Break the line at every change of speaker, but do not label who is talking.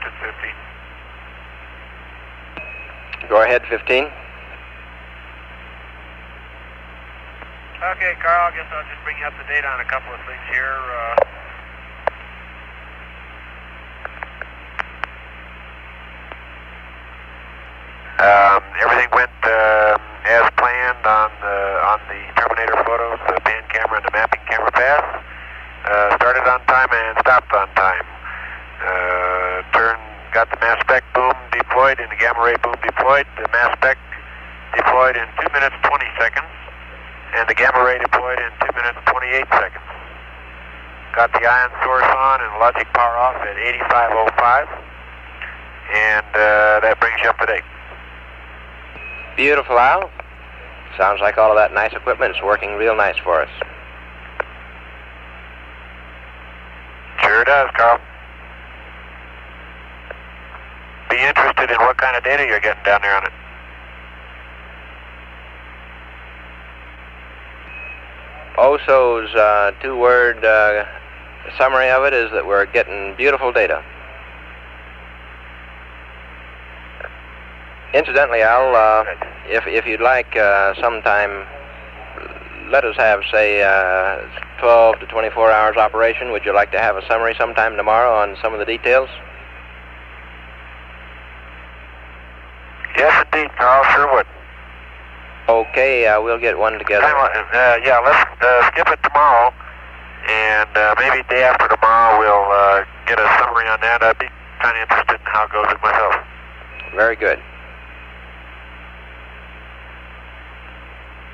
at 15.
Go ahead, 15.
Okay, Carl, I guess I'll just bring you up to date on a couple of things here. Everything went as planned on the Terminator photos, the pan camera and the mapping camera pass. Started on time and stopped on time. Got the mass spec boom deployed and the gamma ray boom deployed. The mass spec deployed in 2 minutes 20 seconds, and the gamma ray deployed in 2 minutes 28 seconds. Got the ion source on and logic power off at 8505, and that brings you up to date.
Beautiful, Al. Sounds like all of that nice equipment is working real nice for us.
Sure does, Carl. Be interested in what kind of data you're getting down there on it.
OSO's two-word summary of it is that we're getting beautiful data. Incidentally, Al, if you'd like sometime, let us have, say, 12 to 24 hours operation. Would you like to have a summary sometime tomorrow on some of the details?
Yes, indeed, Carl, sure would.
Okay, we'll get one together.
Yeah, let's skip it tomorrow, and maybe day after tomorrow we'll get a summary on that. I'd be kind of interested in how it goes with myself.
Very good.